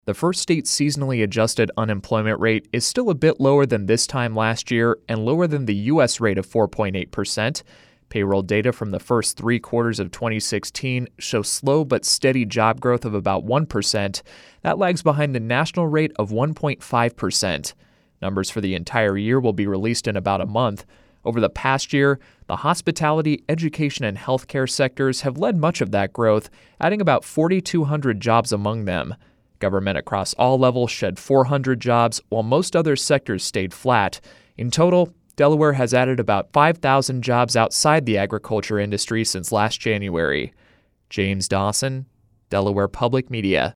The first state's seasonally adjusted unemployment rate is still a bit lower than this time last year and lower than the U.S. rate of 4.8%. Payroll data from the first 3 quarters of 2016 show slow but steady job growth of about 1%. That lags behind the national rate of 1.5%. Numbers for the entire year will be released in about a month. Over the past year, the hospitality, education, and healthcare sectors have led much of that growth, adding about 4,200 jobs among them. Government across all levels shed 400 jobs, while most other sectors stayed flat. In total, Delaware has added about 5,000 jobs outside the agriculture industry since last January. James Dawson, Delaware Public Media.